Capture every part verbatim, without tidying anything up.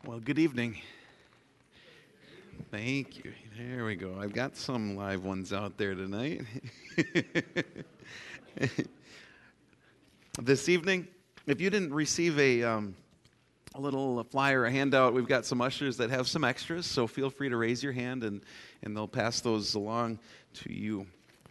Well, good evening. Thank you. There we go. I've got some live ones out there tonight. This evening, if you didn't receive a, um, a little flyer, a handout, we've got some ushers that have some extras, so feel free to raise your hand and, and they'll pass those along to you.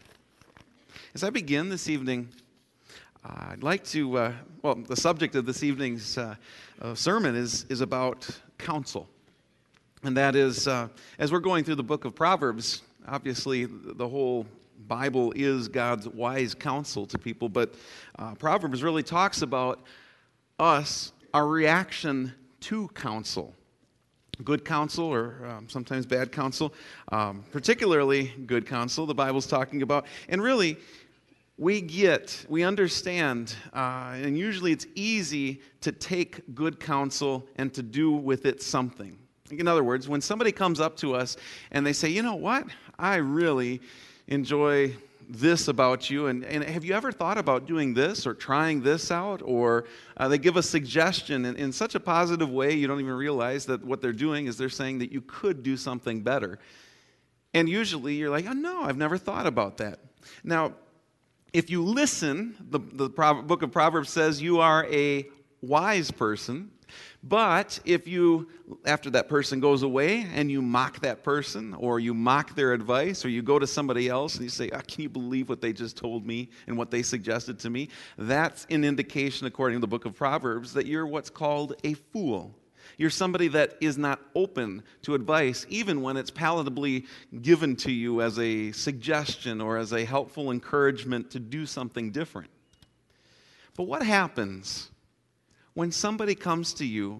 As I begin this evening, uh, I'd like to, uh, well, the subject of this evening's uh, uh, sermon is, is about counsel. And that is, uh, as we're going through the book of Proverbs, obviously the whole Bible is God's wise counsel to people, but uh, Proverbs really talks about us, our reaction to counsel. Good counsel or um, sometimes bad counsel, um, particularly good counsel, the Bible's talking about. And really, we get, we understand, uh, and usually it's easy to take good counsel and to do with it something. In other words, when somebody comes up to us and they say, you know what, I really enjoy this about you, and, and have you ever thought about doing this or trying this out? Or uh, they give a suggestion in, in such a positive way you don't even realize that what they're doing is they're saying that you could do something better. And usually you're like, oh no, I've never thought about that. Now, if you listen, the, the book of Proverbs says you are a wise person. But if you, after that person goes away and you mock that person or you mock their advice or you go to somebody else and you say, oh, can you believe what they just told me and what they suggested to me? That's an indication, according to the book of Proverbs, that you're what's called a fool. You're somebody that is not open to advice, even when it's palatably given to you as a suggestion or as a helpful encouragement to do something different. But what happens when somebody comes to you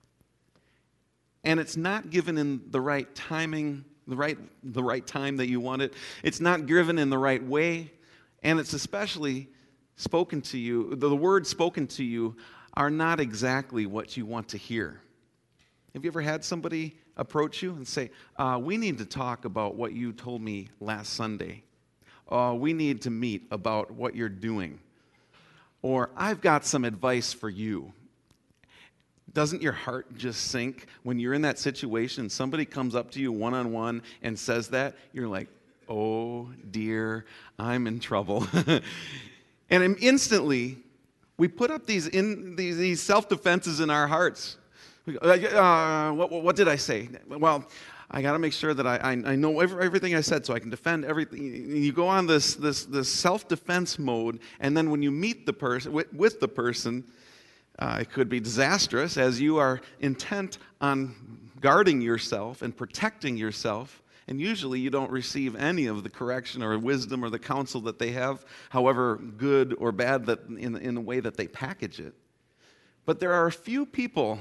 and it's not given in the right timing, the right, the right time that you want it, it's not given in the right way, and it's especially spoken to you, the words spoken to you are not exactly what you want to hear? Have you ever had somebody approach you and say, uh, we need to talk about what you told me last Sunday. Uh, we need to meet about what you're doing. Or, I've got some advice for you. Doesn't your heart just sink when you're in that situation and somebody comes up to you one-on-one and says that? You're like, oh dear, I'm in trouble. And instantly, we put up these, in, these, these self-defenses in our hearts. Uh, what, what did I say? Well, I got to make sure that I, I, I know every, everything I said so I can defend everything. You go on this, this, this self-defense mode, and then when you meet the person, with, with the person, uh, it could be disastrous as you are intent on guarding yourself and protecting yourself, and usually you don't receive any of the correction or wisdom or the counsel that they have, however good or bad that in, in the way that they package it. But there are a few people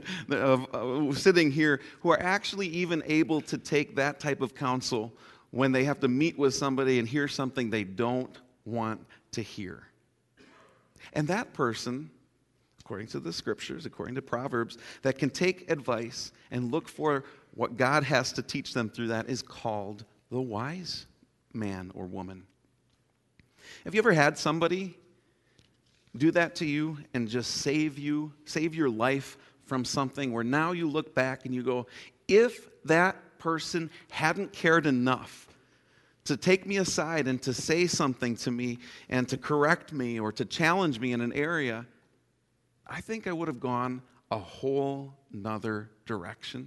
sitting here who are actually even able to take that type of counsel when they have to meet with somebody and hear something they don't want to hear. And that person, according to the scriptures, according to Proverbs, that can take advice and look for what God has to teach them through that is called the wise man or woman. Have you ever had somebody do that to you and just save you, save your life from something where now you look back and you go, if that person hadn't cared enough to take me aside and to say something to me and to correct me or to challenge me in an area, I think I would have gone a whole nother direction.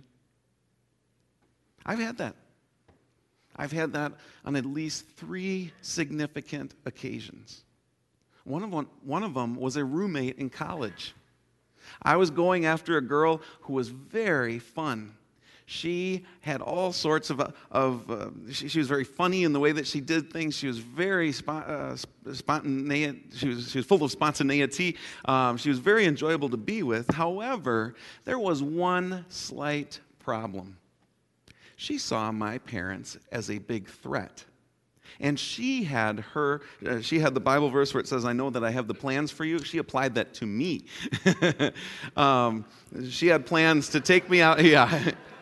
I've had that. I've had that on at least three significant occasions. One of them, one of them was a roommate in college. I was going after a girl who was very fun. She had all sorts of, of uh, she, she was very funny in the way that she did things. She was very spo- uh, spontaneous. She was, she was full of spontaneity. Um, she was very enjoyable to be with. However, there was one slight problem. She saw my parents as a big threat. And she had her, uh, she had the Bible verse where it says, I know that I have the plans for you. She applied that to me. um, she had plans to take me out. Yeah.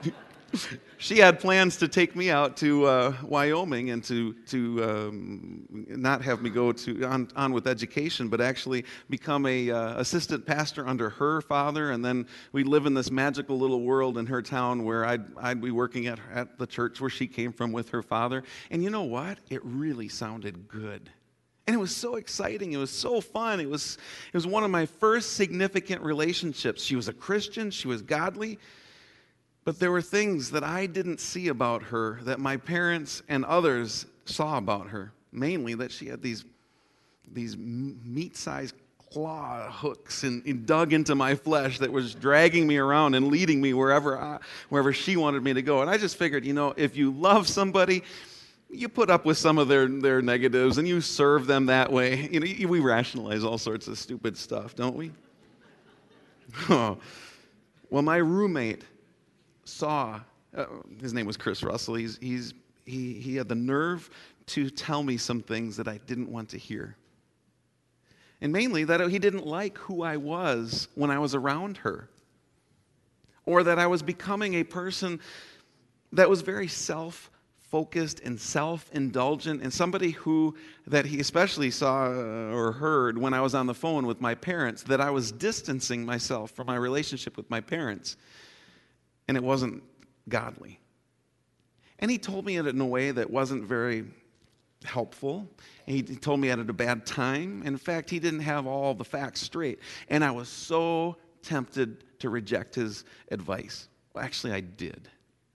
She had plans to take me out to uh, Wyoming and to to um, not have me go to on, on with education, but actually become a uh, assistant pastor under her father, and then we live in this magical little world in her town where I'd I'd be working at at the church where she came from with her father. And you know what? It really sounded good. And it was so exciting. It was so fun. It was it was one of my first significant relationships. She was a Christian. She was godly. But there were things that I didn't see about her that my parents and others saw about her. Mainly that she had these, these meat-sized claw hooks and, and dug into my flesh that was dragging me around and leading me wherever, I, wherever she wanted me to go. And I just figured, you know, if you love somebody, you put up with some of their, their negatives and you serve them that way. You know, we rationalize all sorts of stupid stuff, don't we? Oh. Well, my roommate saw, uh, his name was Chris Russell, he's, he's, he, he had the nerve to tell me some things that I didn't want to hear. And mainly that he didn't like who I was when I was around her. Or that I was becoming a person that was very self-focused and self-indulgent, and somebody who, that he especially saw or heard when I was on the phone with my parents, that I was distancing myself from my relationship with my parents. And it wasn't godly. And he told me it in a way that wasn't very helpful. He told me at a bad time. In fact, he didn't have all the facts straight. And I was so tempted to reject his advice. Well, actually, I did.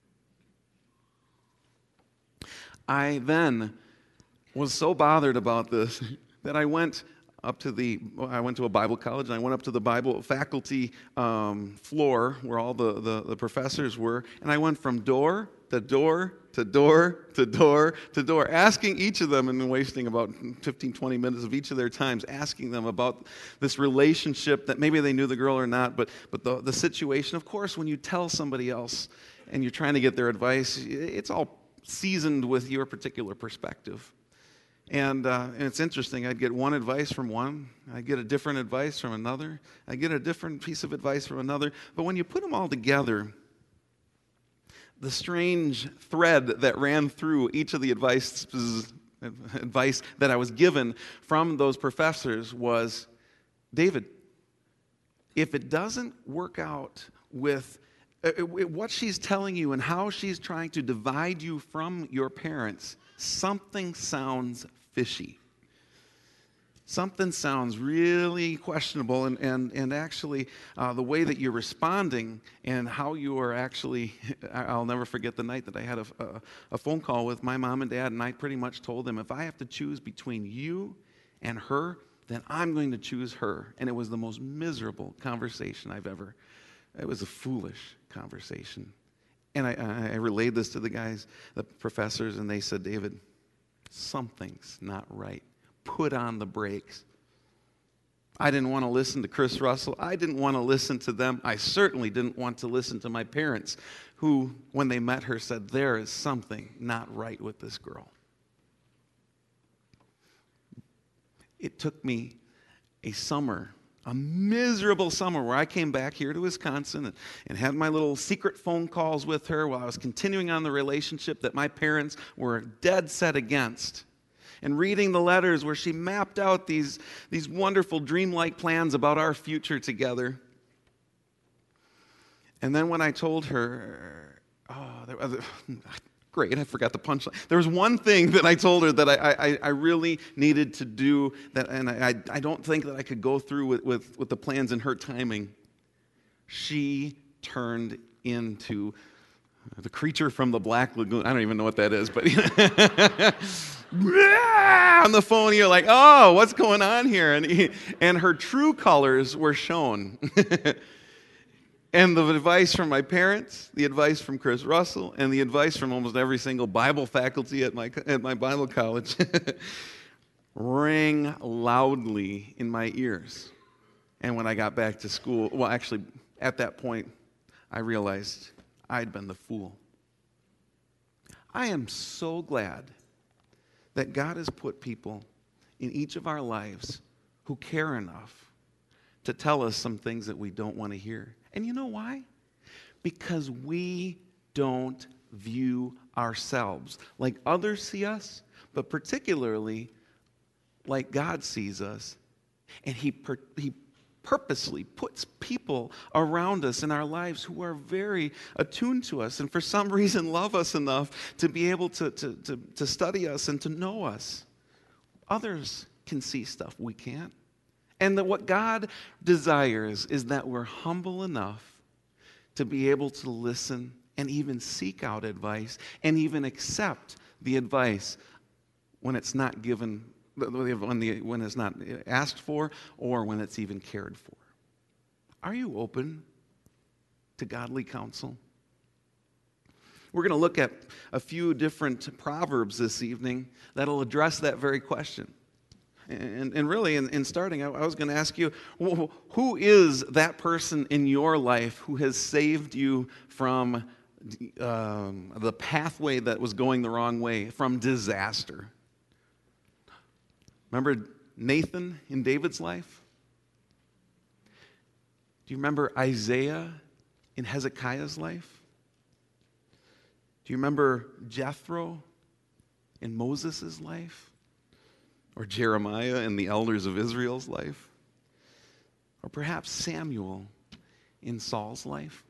I then was so bothered about this that I went up to the, I went to a Bible college, and I went up to the Bible faculty um, floor where all the, the, the professors were, and I went from door to door to door to door to door, asking each of them, and wasting about fifteen, twenty minutes of each of their times, asking them about this relationship that maybe they knew the girl or not, but, but the, the situation. Of course, when you tell somebody else and you're trying to get their advice, it's all seasoned with your particular perspective. And, uh, and it's interesting, I'd get one advice from one, I'd get a different advice from another, I'd get a different piece of advice from another, but when you put them all together, the strange thread that ran through each of the advice, advice that I was given from those professors was, David, if it doesn't work out with what she's telling you and how she's trying to divide you from your parents, something sounds fishy. Something sounds really questionable, and, and, and actually uh, the way that you're responding and how you are actually, I'll never forget the night that I had a, a, a phone call with my mom and dad, and I pretty much told them, if I have to choose between you and her, then I'm going to choose her. And it was the most miserable conversation I've ever, it was a foolish conversation. And I, I relayed this to the guys, the professors, and they said, David, something's not right. Put on the brakes. I didn't want to listen to Chris Russell. I didn't want to listen to them. I certainly didn't want to listen to my parents, who, when they met her, said, there is something not right with this girl. It took me a summer, a miserable summer, where I came back here to Wisconsin and, and had my little secret phone calls with her while I was continuing on the relationship that my parents were dead set against. And reading the letters where she mapped out these, these wonderful dreamlike plans about our future together. And then when I told her, oh, there, uh, great, I forgot the punchline. There was one thing that I told her that I, I, I really needed to do, that, and I, I don't think that I could go through with, with, with the plans in her timing. She turned into the creature from the Black Lagoon. I don't even know what that is, but on the phone, you're like, oh, what's going on here? And, he, and her true colors were shown. And the advice from my parents, the advice from Chris Russell, and the advice from almost every single Bible faculty at my, at my Bible college rang loudly in my ears. And when I got back to school, well, actually, at that point, I realized I'd been the fool. I am so glad that God has put people in each of our lives who care enough to tell us some things that we don't want to hear. And you know why? Because we don't view ourselves like others see us, but particularly like God sees us. And he, per, he purposely puts people around us in our lives who are very attuned to us and for some reason love us enough to be able to, to, to, to study us and to know us. Others can see stuff we can't. And that what God desires is that we're humble enough to be able to listen and even seek out advice and even accept the advice when it's not given, when, the, when it's not asked for or when it's even cared for. Are you open to godly counsel? We're going to look at a few different proverbs this evening that'll address that very question. And, and really, in, in starting, I, I was going to ask you, who is that person in your life who has saved you from um, the pathway that was going the wrong way, from disaster? Remember Nathan in David's life? Do you remember Isaiah in Hezekiah's life? Do you remember Jethro in Moses' life? Or Jeremiah and the elders of Israel's life? Or perhaps Samuel in Saul's life?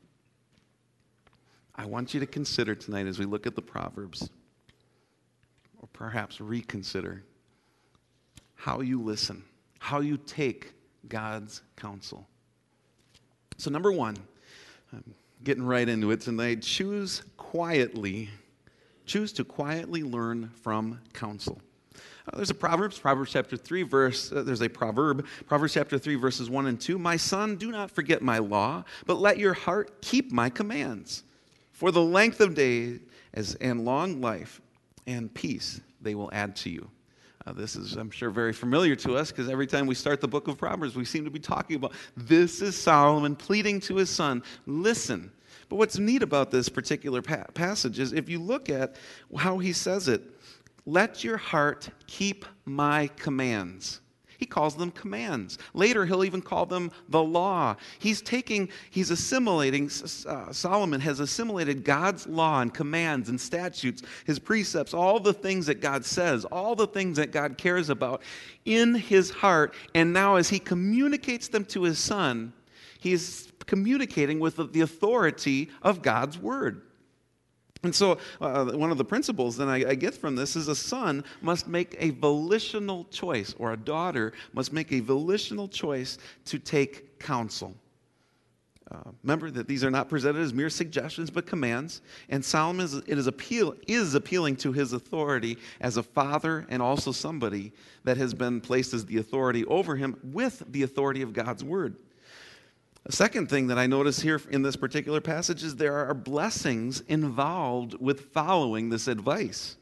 I want you to consider tonight as we look at the Proverbs, or perhaps reconsider how you listen, how you take God's counsel. So number one, I'm getting right into it tonight, choose quietly, choose to quietly learn from counsel. Uh, there's a Proverbs, Proverbs chapter three, verse, uh, there's a proverb, Proverbs chapter three, verses one and two. My son, do not forget my law, but let your heart keep my commands. For the length of days and long life and peace they will add to you. Uh, this is, I'm sure, very familiar to us because every time we start the book of Proverbs, we seem to be talking about this is Solomon pleading to his son, listen. But what's neat about this particular pa- passage is if you look at how he says it, let your heart keep my commands. He calls them commands. Later, he'll even call them the law. He's taking, he's assimilating, uh, Solomon has assimilated God's law and commands and statutes, his precepts, all the things that God says, all the things that God cares about in his heart. And now as he communicates them to his son, he is communicating with the authority of God's word. And so uh, one of the principles that I, I get from this is a son must make a volitional choice, or a daughter must make a volitional choice to take counsel. Uh, remember that these are not presented as mere suggestions but commands. And Solomon is, it is, appeal, is appealing to his authority as a father and also somebody that has been placed as the authority over him with the authority of God's word. A second thing that I notice here in this particular passage is there are blessings involved with following this advice.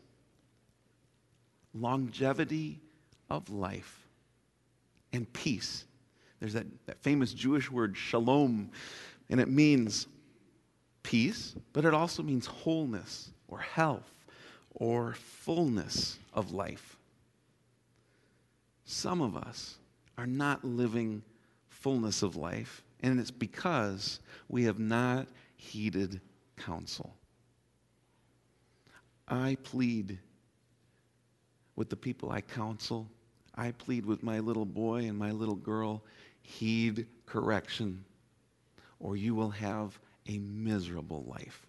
Longevity of life and peace. There's that, that famous Jewish word shalom, and it means peace, but it also means wholeness or health or fullness of life. Some of us are not living fullness of life, and it's because we have not heeded counsel. I plead with the people I counsel. I plead with my little boy and my little girl, heed correction, or you will have a miserable life.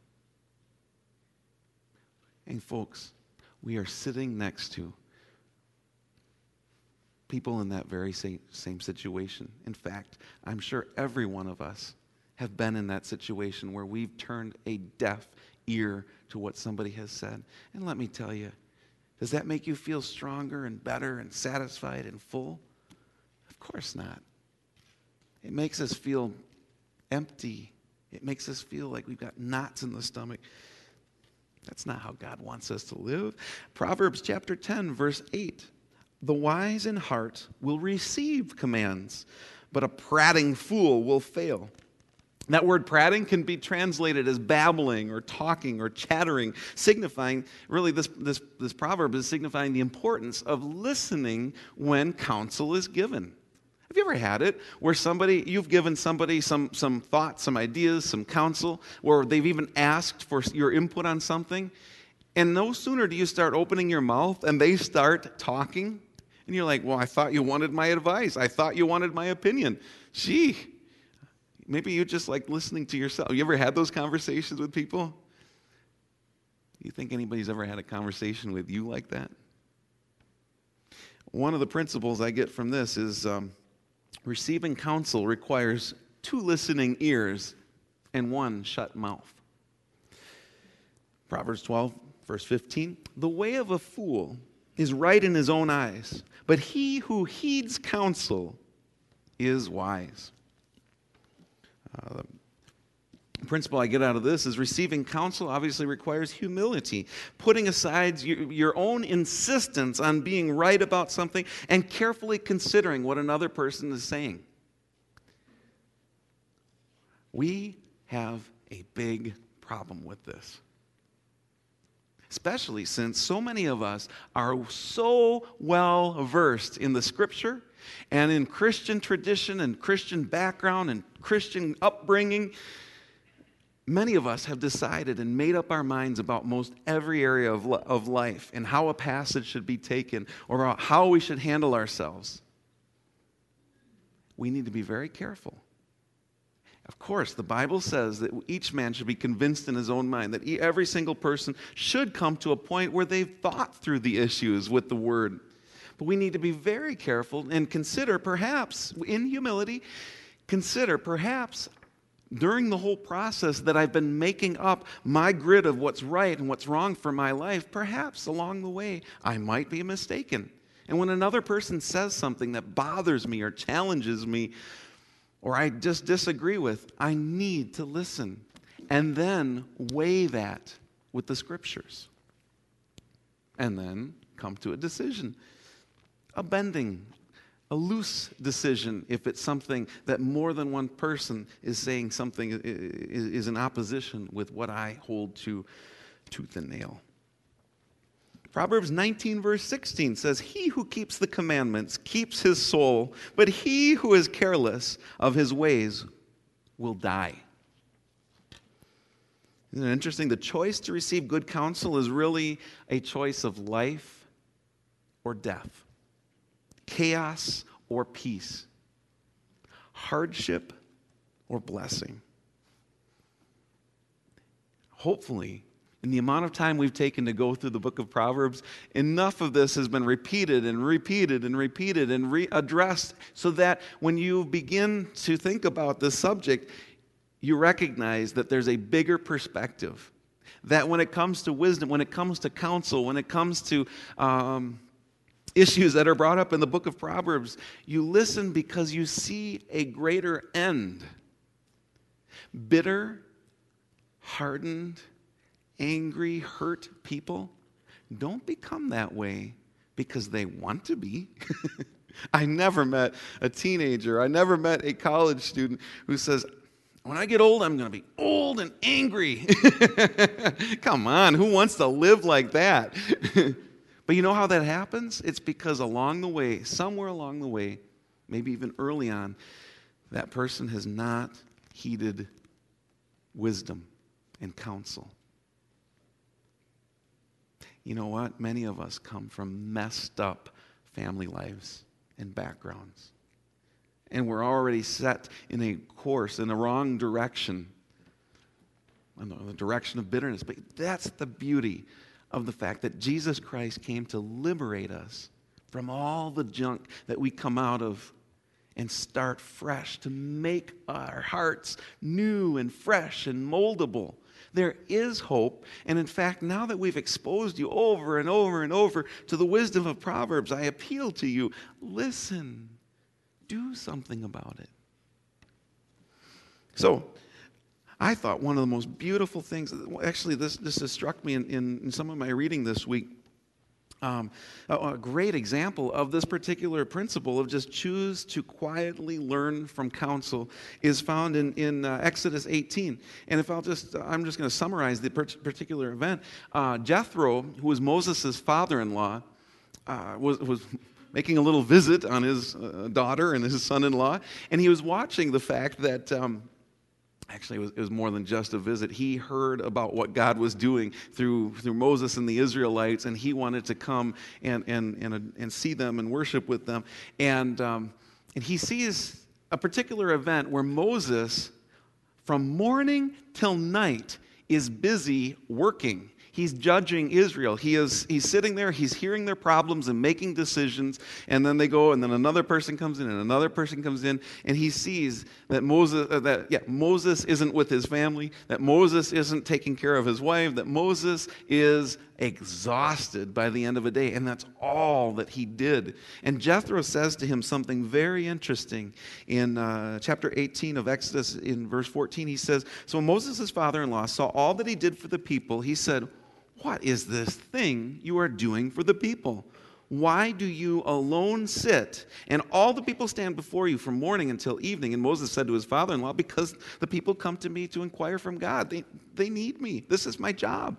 And folks, we are sitting next to people in that very same, same situation. In fact, I'm sure every one of us have been in that situation where we've turned a deaf ear to what somebody has said. And let me tell you, does that make you feel stronger and better and satisfied and full? Of course not. It makes us feel empty. It makes us feel like we've got knots in the stomach. That's not how God wants us to live. Proverbs chapter ten, verse eight. The wise in heart will receive commands, but a prating fool will fail. That word prating can be translated as babbling or talking or chattering, signifying, really this, this, this proverb is signifying the importance of listening when counsel is given. Have you ever had it where somebody, you've given somebody some, some thoughts, some ideas, some counsel, or they've even asked for your input on something, and no sooner do you start opening your mouth and they start talking, and you're like, well, I thought you wanted my advice. I thought you wanted my opinion. Gee, maybe you just like listening to yourself. You ever had those conversations with people? You think anybody's ever had a conversation with you like that? One of the principles I get from this is um, receiving counsel requires two listening ears and one shut mouth. Proverbs twelve, verse fifteen, the way of a fool is right in his own eyes, but he who heeds counsel is wise. Uh, the principle I get out of this is receiving counsel obviously requires humility, putting aside your, your own insistence on being right about something and carefully considering what another person is saying. We have a big problem with this, especially since so many of us are so well versed in the Scripture and in Christian tradition and Christian background and Christian upbringing. Many of us have decided and made up our minds about most every area of, of life and how a passage should be taken or how we should handle ourselves. We need to be very careful. Of course, the Bible says that each man should be convinced in his own mind, that every single person should come to a point where they've thought through the issues with the Word. But we need to be very careful and consider, perhaps, in humility, consider, perhaps, during the whole process that I've been making up my grid of what's right and what's wrong for my life, perhaps along the way I might be mistaken. And when another person says something that bothers me or challenges me, or I just disagree with, I need to listen and then weigh that with the Scriptures. And then come to a decision, a bending, a loose decision if it's something that more than one person is saying something is in opposition with what I hold to tooth and nail. Proverbs nineteen, verse sixteen says, he who keeps the commandments keeps his soul, but he who is careless of his ways will die. Isn't it interesting? The choice to receive good counsel is really a choice of life or death, chaos or peace, hardship or blessing. Hopefully, in the amount of time we've taken to go through the book of Proverbs, enough of this has been repeated and repeated and repeated and readdressed so that when you begin to think about this subject, you recognize that there's a bigger perspective. That when it comes to wisdom, when it comes to counsel, when it comes to um, issues that are brought up in the book of Proverbs, you listen because you see a greater end. Bitter, hardened, angry, hurt people don't become that way because they want to be. I never met a teenager, I never met a college student who says, when I get old, I'm going to be old and angry. Come on, who wants to live like that? But you know how that happens? It's because along the way, somewhere along the way, maybe even early on, that person has not heeded wisdom and counsel. You know what? Many of us come from messed up family lives and backgrounds. And we're already set in a course, in the wrong direction, in the direction of bitterness. But that's the beauty of the fact that Jesus Christ came to liberate us from all the junk that we come out of and start fresh, to make our hearts new and fresh and moldable. There is hope, and in fact, now that we've exposed you over and over and over to the wisdom of Proverbs, I appeal to you, listen, do something about it. So, I thought one of the most beautiful things, actually this, this has struck me in, in, in some of my reading this week, Um, a, a great example of this particular principle of just choose to quietly learn from counsel is found in, in uh, Exodus eighteen. And if I'll just, I'm just going to summarize the per- particular event. Uh, Jethro, who was Moses' father-in-law, uh, was, was making a little visit on his uh, daughter and his son-in-law, and he was watching the fact that, um, actually it was, it was more than just a visit. He heard about what God was doing through through Moses and the Israelites, and he wanted to come and and and, and see them and worship with them. And um, and he sees a particular event where Moses, from morning till night, is busy working. He's judging Israel. He is he's sitting there, he's hearing their problems and making decisions, and then they go, and then another person comes in, and another person comes in, and he sees that Moses uh, that yeah, Moses isn't with his family, that Moses isn't taking care of his wife, that Moses is exhausted by the end of a day, and that's all that he did. And Jethro says to him something very interesting in uh, chapter eighteen of Exodus, in verse fourteen. He says, "So Moses' father-in-law saw all that he did for the people. He said, 'What is this thing you are doing for the people? Why do you alone sit, and all the people stand before you from morning until evening?' And Moses said to his father-in-law, 'Because the people come to me to inquire from God. They, they need me. This is my job.'"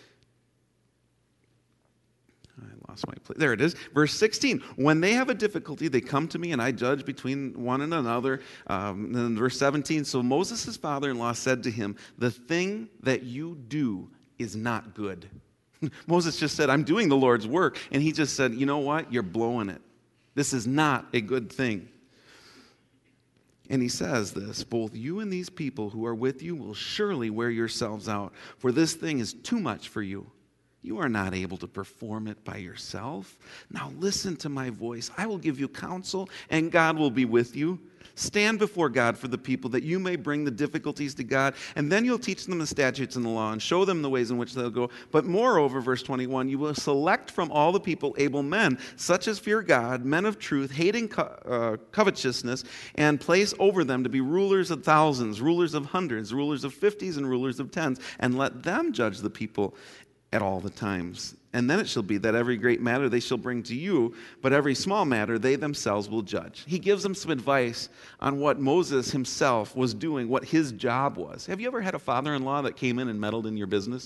I lost my place. There it is. Verse sixteen. "When they have a difficulty, they come to me, and I judge between one and another." Um, and then verse seventeen. "So Moses' father-in-law said to him, 'The thing that you do is not good.'" Moses just said, "I'm doing the Lord's work." And he just said, "You know what? You're blowing it. This is not a good thing." And he says this, "Both you and these people who are with you will surely wear yourselves out, for this thing is too much for you. You are not able to perform it by yourself. Now listen to my voice. I will give you counsel, and God will be with you. Stand before God for the people, that you may bring the difficulties to God, and then you'll teach them the statutes and the law and show them the ways in which they'll go. But moreover," verse twenty-one, "you will select from all the people able men, such as fear God, men of truth, hating co- uh, covetousness, and place over them to be rulers of thousands, rulers of hundreds, rulers of fifties, and rulers of tens, and let them judge the people at all the times. And then it shall be that every great matter they shall bring to you, but every small matter they themselves will judge." He gives them some advice on what Moses himself was doing, what his job was. Have you ever had a father-in-law that came in and meddled in your business?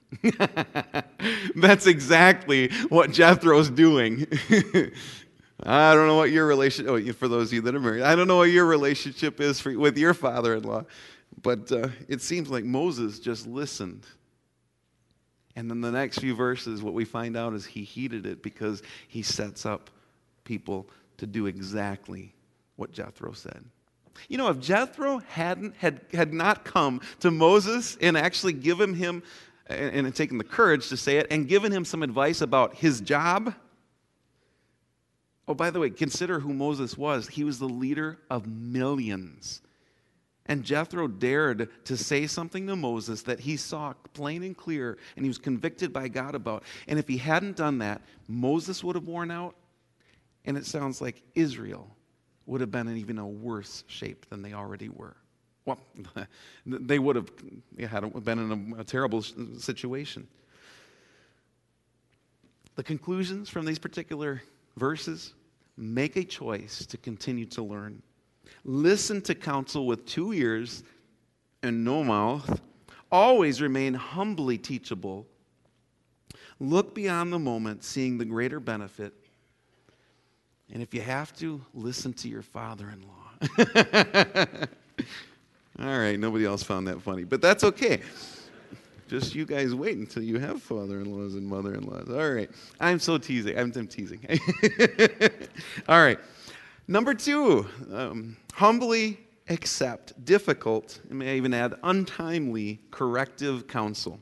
That's exactly what Jethro's doing. I don't know what your relationship, oh, for those of you that are married, I don't know what your relationship is for, with your father-in-law, but uh, it seems like Moses just listened. And then the next few verses, what we find out is he heeded it, because he sets up people to do exactly what Jethro said. You know, if Jethro hadn't had, had not come to Moses and actually given him, and, and taken the courage to say it, and given him some advice about his job. Oh, by the way, consider who Moses was. He was the leader of millions. And Jethro dared to say something to Moses that he saw plain and clear, and he was convicted by God about. And if he hadn't done that, Moses would have worn out, and it sounds like Israel would have been in even a worse shape than they already were. Well, they would have had been in a, a terrible situation. The conclusions from these particular verses: make a choice to continue to learn. Listen to counsel with two ears and no mouth. Always remain humbly teachable. Look beyond the moment, seeing the greater benefit. And if you have to, listen to your father-in-law. All right, nobody else found that funny, but that's okay. Just you guys wait until you have father-in-laws and mother-in-laws. All right, I'm so teasing. I'm, I'm teasing. All right. Number two, um, humbly accept difficult, and may I even add untimely, corrective counsel.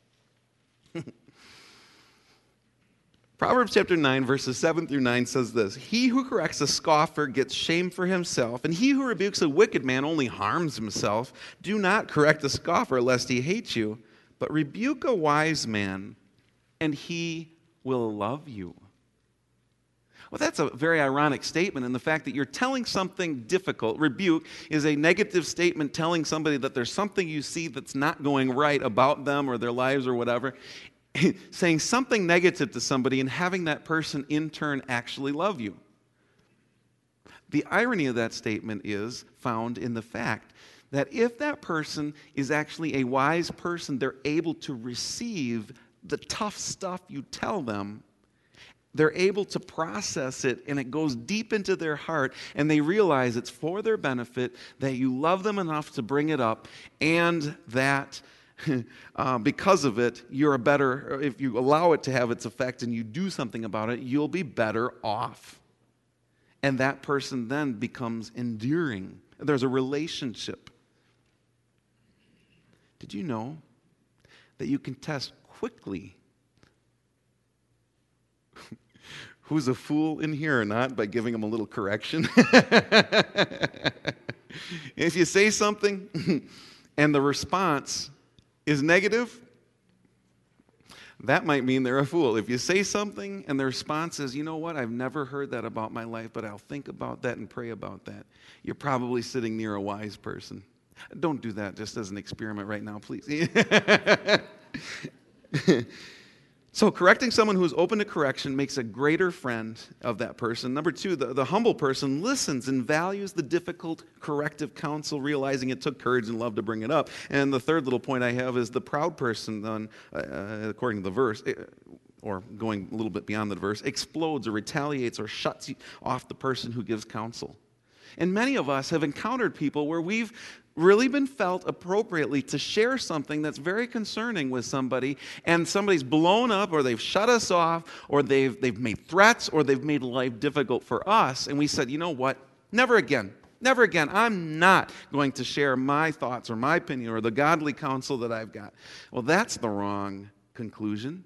Proverbs chapter nine, verses seven through nine says this: "He who corrects a scoffer gets shame for himself, and he who rebukes a wicked man only harms himself. Do not correct a scoffer lest he hate you, but rebuke a wise man, and he will love you." Well, that's a very ironic statement in the fact that you're telling something difficult. Rebuke is a negative statement telling somebody that there's something you see that's not going right about them or their lives or whatever. Saying something negative to somebody and having that person in turn actually love you. The irony of that statement is found in the fact that if that person is actually a wise person, they're able to receive the tough stuff you tell them. they're able to process it, and it goes deep into their heart, and they realize it's for their benefit, that you love them enough to bring it up, and that uh, because of it, you're a better, if you allow it to have its effect and you do something about it, you'll be better off. And that person then becomes endearing. There's a relationship. Did you know that you can test quickly who's a fool in here or not by giving them a little correction? If you say something and the response is negative, that might mean they're a fool. If you say something and the response is, you know what, I've never heard that about my life, but I'll think about that and pray about that, you're probably sitting near a wise person. Don't do that just as an experiment right now, please. So correcting someone who's open to correction makes a greater friend of that person. Number two, the, the humble person listens and values the difficult corrective counsel, realizing it took courage and love to bring it up. And the third little point I have is the proud person, then, uh, according to the verse, or going a little bit beyond the verse, explodes or retaliates or shuts off the person who gives counsel. And many of us have encountered people where we've really been felt appropriately to share something that's very concerning with somebody, and somebody's blown up, or they've shut us off, or they've, they've made threats, or they've made life difficult for us, and we said, you know what, never again. Never again. I'm not going to share my thoughts or my opinion or the godly counsel that I've got. Well, that's the wrong conclusion.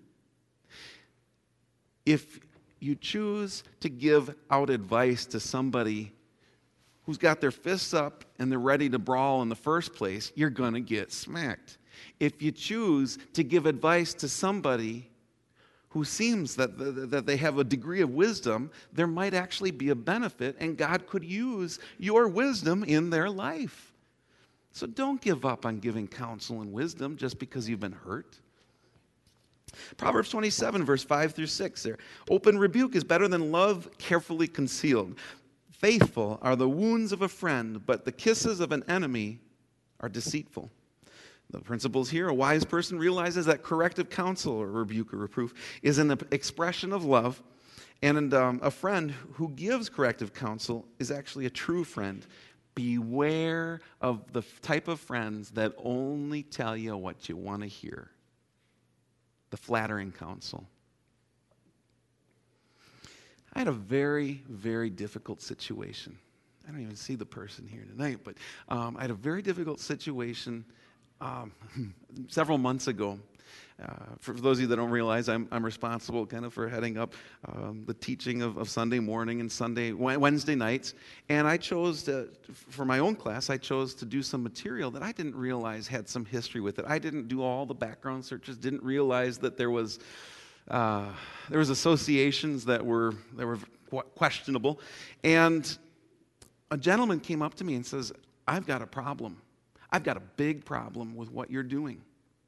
If you choose to give out advice to somebody who's got their fists up and they're ready to brawl in the first place, you're going to get smacked. If you choose to give advice to somebody who seems that, that they have a degree of wisdom, there might actually be a benefit, and God could use your wisdom in their life. So don't give up on giving counsel and wisdom just because you've been hurt. Proverbs twenty-seven, verse five through six there. Open rebuke is better than love carefully concealed. Faithful are the wounds of a friend, but the kisses of an enemy are deceitful. The principles here, a wise person realizes that corrective counsel or rebuke or reproof is an expression of love, and um, a friend who gives corrective counsel is actually a true friend. Beware of the type of friends that only tell you what you want to hear. The flattering counsel. I had a very, very difficult situation. I don't even see the person here tonight, but um, I had a very difficult situation um, several months ago. Uh, for, for those of you that don't realize, I'm, I'm responsible kind of for heading up um, the teaching of, of Sunday morning and Sunday Wednesday nights. And I chose to, for my own class, I chose to do some material that I didn't realize had some history with it. I didn't do all the background searches, didn't realize that there was uh, there was associations that were that were questionable. And a gentleman came up to me and says, "I've got a problem. I've got a big problem with what you're doing."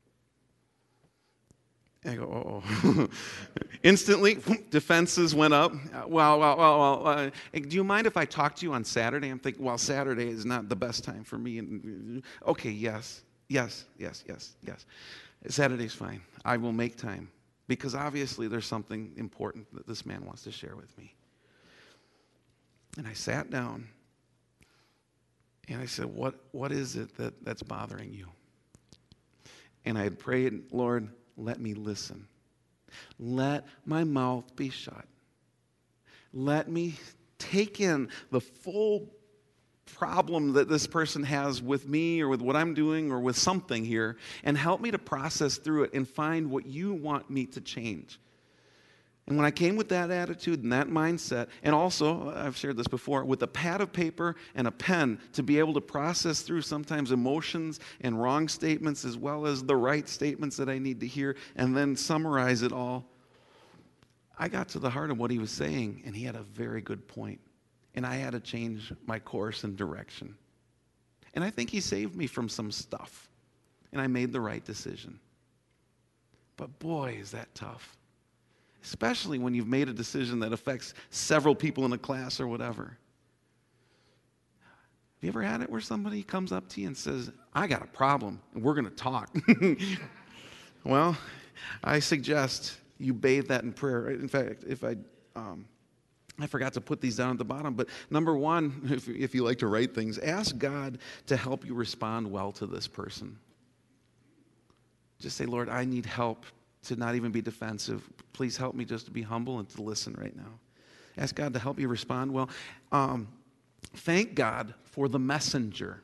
I go, oh. Instantly, defenses went up. Uh, well, well, well, well uh, do you mind if I talk to you on Saturday? I'm thinking, well, Saturday is not the best time for me. And, okay, yes, yes, yes, yes, yes. Saturday's fine. I will make time. Because obviously there's something important that this man wants to share with me. And I sat down, and I said, what, what is it that, that's bothering you? And I had prayed, Lord, let me listen. Let my mouth be shut. Let me take in the full problem that this person has with me or with what I'm doing or with something here, and help me to process through it and find what you want me to change. And when I came with that attitude and that mindset, and also, I've shared this before, with a pad of paper and a pen to be able to process through sometimes emotions and wrong statements as well as the right statements that I need to hear, and then summarize it all, I got to the heart of what he was saying, and he had a very good point. And I had to change my course and direction. And I think he saved me from some stuff. And I made the right decision. But boy, is that tough. Especially when you've made a decision that affects several people in a class or whatever. Have you ever had it where somebody comes up to you and says, I got a problem, and we're going to talk? Well, I suggest you bathe that in prayer. In fact, if I um, I forgot to put these down at the bottom, but number one, if, if you like to write things, ask God to help you respond well to this person. Just say, Lord, I need help to not even be defensive. Please help me just to be humble and to listen right now. Ask God to help you respond well. Um, thank God for the messenger.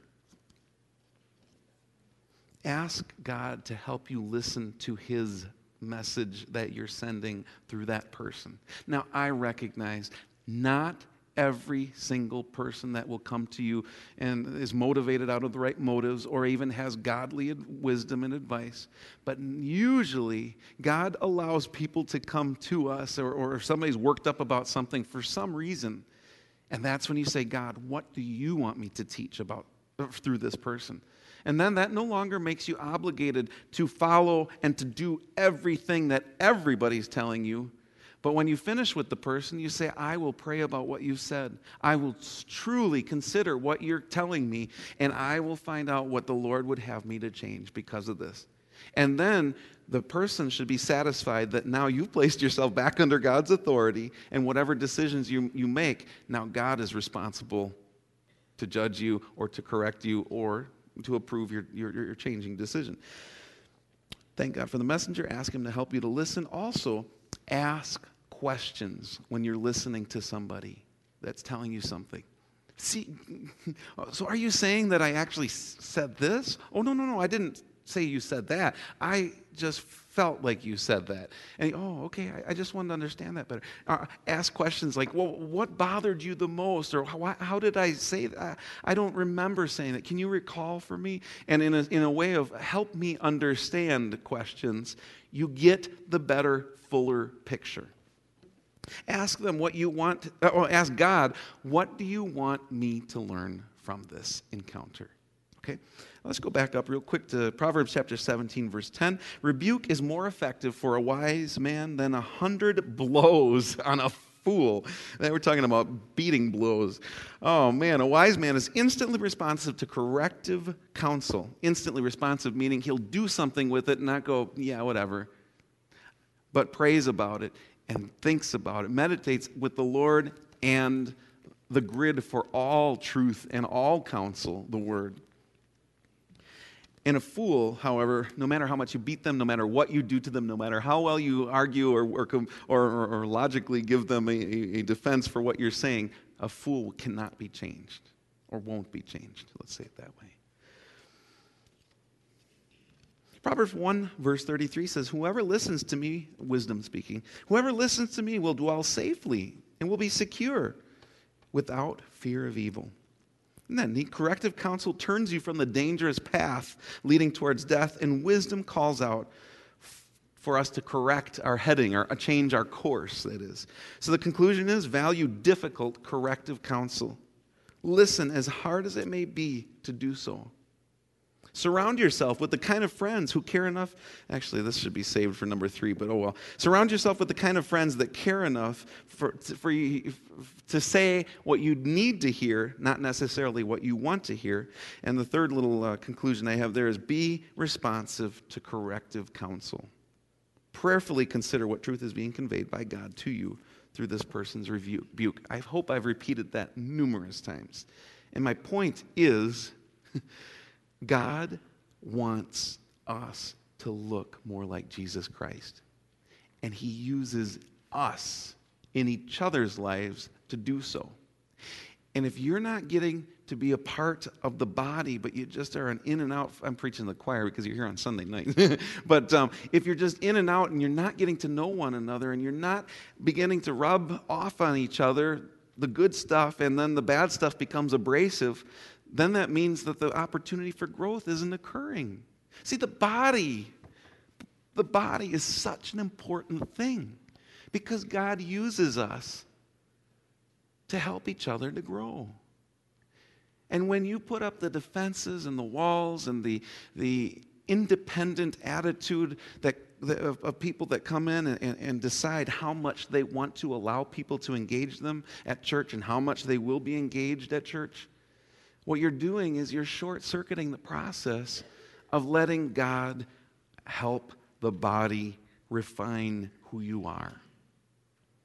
Ask God to help you listen to his message that you're sending through that person. Now, I recognize not every single person that will come to you and is motivated out of the right motives or even has godly wisdom and advice. But usually, God allows people to come to us, or, or if somebody's worked up about something for some reason. And that's when you say, God, what do you want me to teach about through this person? And then that no longer makes you obligated to follow and to do everything that everybody's telling you. But when you finish with the person, you say, I will pray about what you said. I will truly consider what you're telling me, and I will find out what the Lord would have me to change because of this. And then the person should be satisfied that now you've placed yourself back under God's authority, and whatever decisions you, you make, now God is responsible to judge you or to correct you or to approve your, your, your changing decision. Thank God for the messenger. Ask him to help you to listen. Also, ask questions when you're listening to somebody that's telling you something. See, so are you saying that I actually said this? Oh, no, no, no, I didn't say you said that. I just felt like you said that. And, oh, okay, I, I just wanted to understand that better. Uh, ask questions like, well, what bothered you the most? Or how, how did I say that? I don't remember saying that. Can you recall for me? And in a, in a way of help me understand questions, you get the better, fuller picture. Ask them what you want, or ask God, what do you want me to learn from this encounter? Okay, let's go back up real quick to Proverbs chapter seventeen, verse ten. Rebuke is more effective for a wise man than a hundred blows on a fool. They were talking about beating blows. Oh man, a wise man is instantly responsive to corrective counsel. Instantly responsive, meaning he'll do something with it and not go, yeah, whatever, but prays about it and thinks about it, meditates with the Lord and the grid for all truth and all counsel, the word. And a fool, however, no matter how much you beat them, no matter what you do to them, no matter how well you argue or or, or, or logically give them a, a defense for what you're saying, a fool cannot be changed or won't be changed. Let's say it that way. Proverbs one, verse thirty-three says, whoever listens to me, wisdom speaking, whoever listens to me will dwell safely and will be secure without fear of evil. Isn't that neat? Corrective counsel turns you from the dangerous path leading towards death, and wisdom calls out f- for us to correct our heading, or change our course, that is. So the conclusion is, value difficult corrective counsel. Listen, as hard as it may be to do so. Surround yourself with the kind of friends who care enough. Actually, this should be saved for number three, but oh well. Surround yourself with the kind of friends that care enough for, for you to say what you need to hear, not necessarily what you want to hear. And the third little uh, conclusion I have there is, be responsive to corrective counsel. Prayerfully consider what truth is being conveyed by God to you through this person's rebuke. I hope I've repeated that numerous times. And my point is, God wants us to look more like Jesus Christ. And he uses us in each other's lives to do so. And if you're not getting to be a part of the body, but you just are an in and out, I'm preaching to the choir because you're here on Sunday night. But um, if you're just in and out and you're not getting to know one another and you're not beginning to rub off on each other the good stuff, and then the bad stuff becomes abrasive, then that means that the opportunity for growth isn't occurring. See, the body, the body is such an important thing because God uses us to help each other to grow. And when you put up the defenses and the walls and the, the independent attitude that, that of, of people that come in and, and, and decide how much they want to allow people to engage them at church and how much they will be engaged at church, what you're doing is you're short-circuiting the process of letting God help the body refine who you are.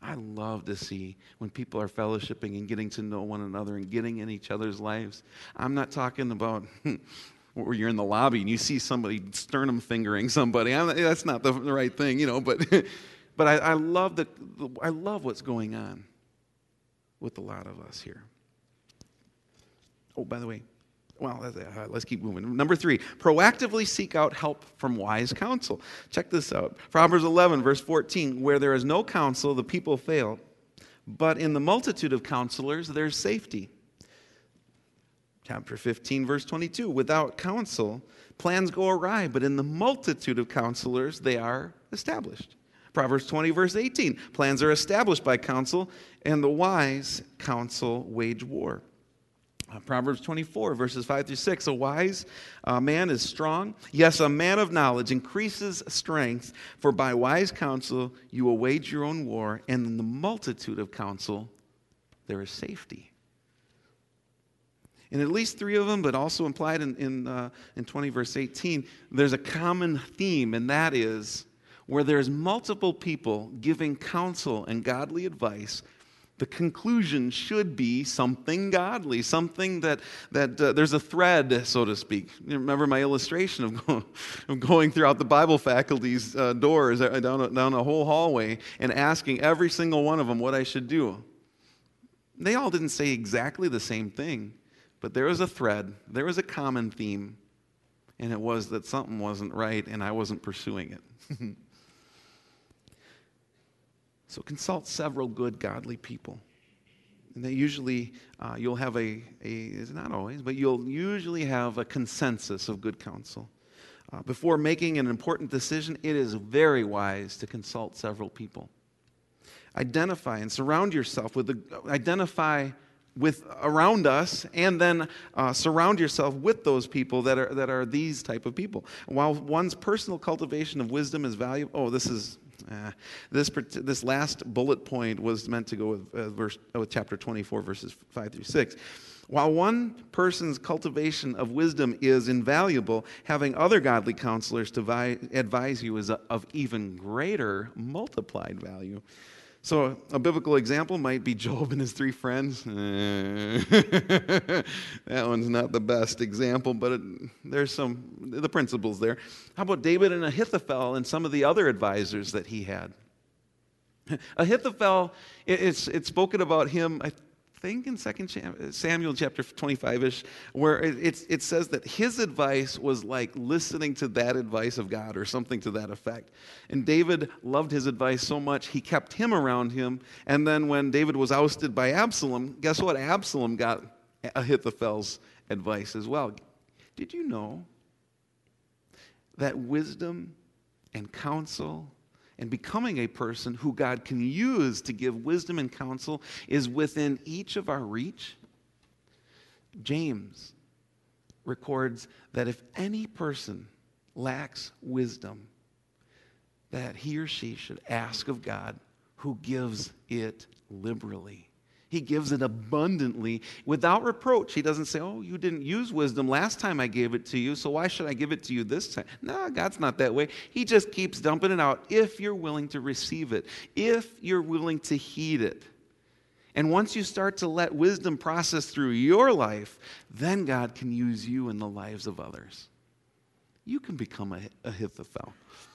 I love to see when people are fellowshipping and getting to know one another and getting in each other's lives. I'm not talking about where you're in the lobby and you see somebody sternum fingering somebody. I'm, that's not the, the right thing, you know. But but I, I love the I love what's going on with a lot of us here. Oh, by the way, well, uh, let's keep moving. Number three, proactively seek out help from wise counsel. Check this out. Proverbs eleven, verse fourteen, where there is no counsel, the people fail, but in the multitude of counselors, there's safety. Chapter fifteen, verse twenty-two, without counsel, plans go awry, but in the multitude of counselors, they are established. Proverbs twenty, verse eighteen, plans are established by counsel, and the wise counsel wage war. Uh, Proverbs twenty-four, verses five through six, a wise uh, man is strong. Yes, a man of knowledge increases strength, for by wise counsel you will wage your own war, and in the multitude of counsel there is safety. In at least three of them, but also implied in, in, uh, in twenty, verse eighteen, there's a common theme, and that is where there's multiple people giving counsel and godly advice, the conclusion should be something godly, something that, that uh, there's a thread, so to speak. You remember my illustration of, go, of going throughout the Bible faculty's uh, doors uh, down, a, down a whole hallway and asking every single one of them what I should do. They all didn't say exactly the same thing, but there was a thread, there was a common theme, and it was that something wasn't right and I wasn't pursuing it. So consult several good, godly people. And they usually, uh, you'll have a, a, it's not always, but you'll usually have a consensus of good counsel. Uh, before making an important decision, it is very wise to consult several people. Identify and surround yourself with, the, identify with around us, and then uh, surround yourself with those people that are, that are these type of people. While one's personal cultivation of wisdom is valuable, oh, this is, Uh, this this last bullet point was meant to go with, uh, verse, uh, with chapter twenty-four, verses five through six. While one person's cultivation of wisdom is invaluable, having other godly counselors to vi- advise you is a, of even greater multiplied value. So a biblical example might be Job and his three friends. That one's not the best example, but it, there's some, the principles there. How about David and Ahithophel and some of the other advisors that he had? Ahithophel, it, it's, it's spoken about him, I think in Second Samuel chapter twenty-five-ish, where it, it, it says that his advice was like listening to that advice of God or something to that effect. And David loved his advice so much, he kept him around him. And then when David was ousted by Absalom, guess what? Absalom got Ahithophel's advice as well. Did you know that wisdom and counsel and becoming a person who God can use to give wisdom and counsel is within each of our reach? James records that if any person lacks wisdom, that he or she should ask of God, who gives it liberally. He gives it abundantly without reproach. He doesn't say, oh, you didn't use wisdom last time I gave it to you, so why should I give it to you this time? No, God's not that way. He just keeps dumping it out if you're willing to receive it, if you're willing to heed it. And once you start to let wisdom process through your life, then God can use you in the lives of others. You can become a Ahithophel.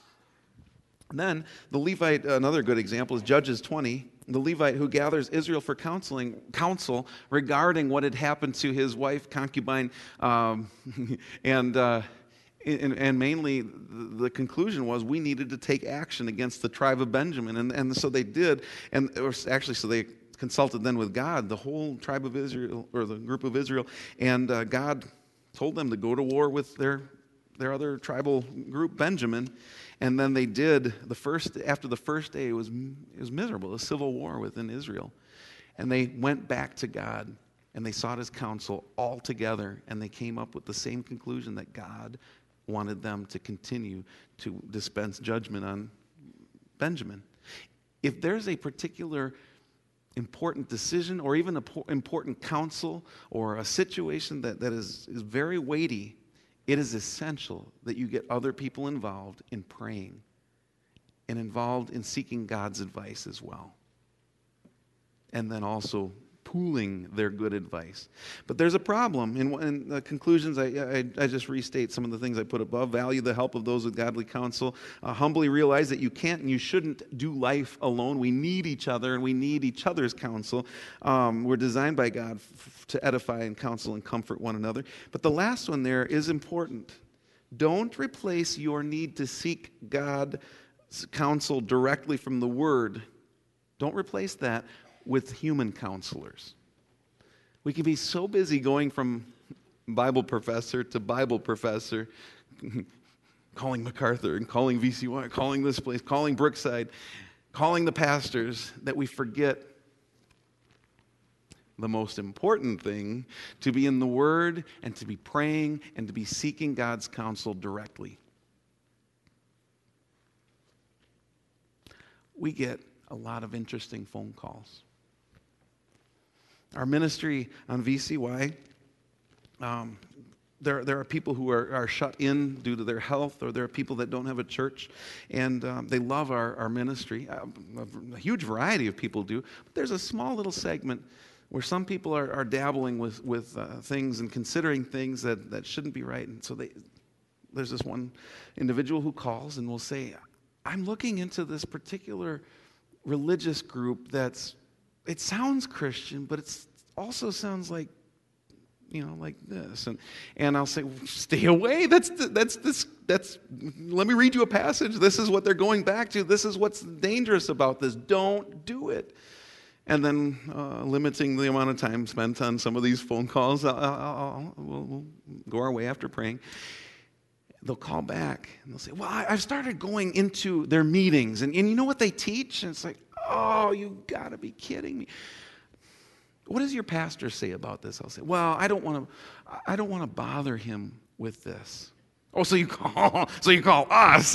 Then the Levite, another good example is Judges twenty. The Levite who gathers Israel for counseling, counsel regarding what had happened to his wife, concubine, um, and, uh, and and mainly the conclusion was we needed to take action against the tribe of Benjamin, and, and so they did, and or actually so they consulted then with God, the whole tribe of Israel, or the group of Israel, and uh, God told them to go to war with their their other tribal group, Benjamin. And then they did, the first, after the first day, it was, it was miserable, a civil war within Israel. And they went back to God, and they sought his counsel all together, and they came up with the same conclusion that God wanted them to continue to dispense judgment on Benjamin. If there's a particular important decision or even an important counsel or a situation that, that is, is very weighty, it is essential that you get other people involved in praying and involved in seeking God's advice as well. and then also pooling their good advice. But there's a problem. In, in the conclusions, I, I, I just restate some of the things I put above. Value the help of those with godly counsel. Uh, humbly realize that you can't and you shouldn't do life alone. We need each other, and we need each other's counsel. Um, we're designed by God f- to edify and counsel and comfort one another. But the last one there is important. Don't replace your need to seek God's counsel directly from the Word. Don't replace that with human counselors. We can be so busy going from Bible professor to Bible professor, calling MacArthur and calling V C Y, calling this place, calling Brookside, calling the pastors, that we forget the most important thing, to be in the Word and to be praying and to be seeking God's counsel directly. We get a lot of interesting phone calls. Our ministry on V C Y, um, there, there are people who are, are shut in due to their health, or there are people that don't have a church, and um, they love our, our ministry. Uh, a, a huge variety of people do, but there's a small little segment where some people are, are dabbling with, with uh, things and considering things that, that shouldn't be right. And so they, there's this one individual who calls and will say, I'm looking into this particular religious group that's, it sounds Christian, but it also sounds like, you know, like this. And and I'll say, stay away. That's the, that's this. That's. Let me read you a passage. This is what they're going back to. This is what's dangerous about this. Don't do it. And then uh, limiting the amount of time spent on some of these phone calls, I'll, I'll, I'll, we'll, we'll go our way after praying. They'll call back and they'll say, well, I, I've started going into their meetings, and, and you know what they teach? And it's like, oh, you got to be kidding me. What does your pastor say about this? I'll say, well, I don't want to I don't want to bother him with this. Oh, so you call so you call us.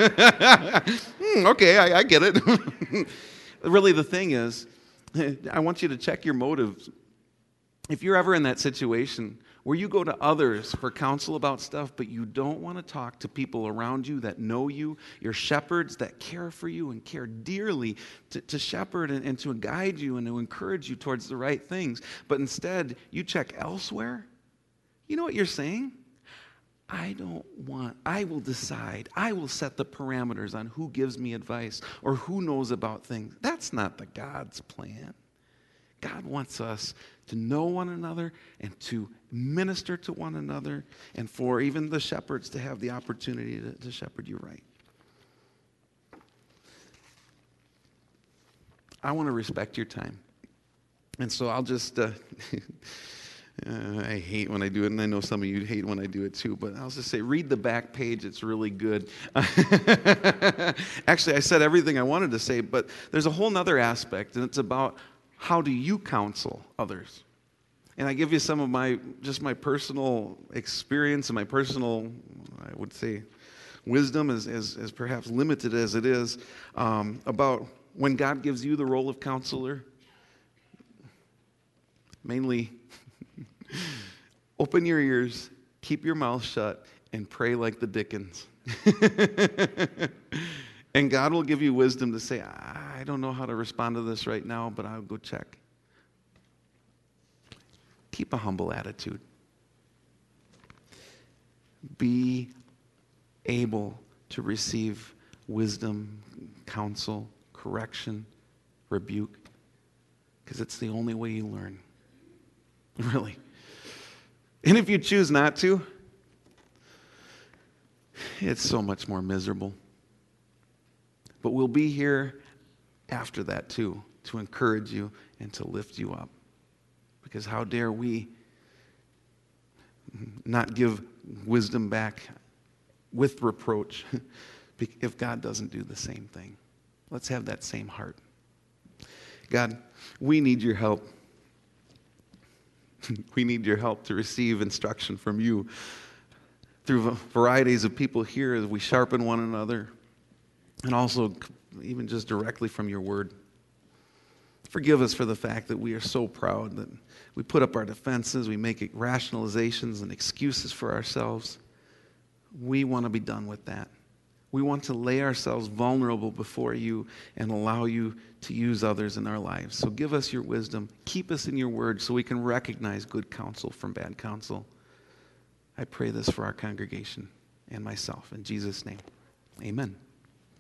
hmm, okay, I, I get it. Really, the thing is, I want you to check your motives. If you're ever in that situation where you go to others for counsel about stuff, but you don't want to talk to people around you that know you, your shepherds that care for you and care dearly to, to shepherd and, and to guide you and to encourage you towards the right things, but instead you check elsewhere, you know what you're saying? I don't want, I will decide, I will set the parameters on who gives me advice or who knows about things. That's not the God's plan. God wants us to know one another and to minister to one another, and for even the shepherds to have the opportunity to, to shepherd you right. I want to respect your time. And so I'll just, uh, uh, I hate when I do it, and I know some of you hate when I do it too, but I'll just say, read the back page. It's really good. Actually, I said everything I wanted to say, but there's a whole other aspect, and it's about how do you counsel others? And I give you some of my, just my personal experience and my personal, I would say, wisdom, as, as, as perhaps limited as it is, um, about when God gives you the role of counselor. Mainly, open your ears, keep your mouth shut, and pray like the Dickens. And God will give you wisdom to say, I don't know how to respond to this right now, but I'll go check. Keep a humble attitude. Be able to receive wisdom, counsel, correction, rebuke, because it's the only way you learn. Really. And if you choose not to, it's so much more miserable. But we'll be here after that too, to encourage you and to lift you up. Because how dare we not give wisdom back with reproach if God doesn't do the same thing? Let's have that same heart. God, we need your help. We need your help to receive instruction from you through varieties of people here as we sharpen one another, and also even just directly from your word. Forgive us for the fact that we are so proud that we put up our defenses, we make rationalizations and excuses for ourselves. We want to be done with that. We want to lay ourselves vulnerable before you and allow you to use others in our lives. So give us your wisdom. Keep us in your word so we can recognize good counsel from bad counsel. I pray this for our congregation and myself. In Jesus' name, amen.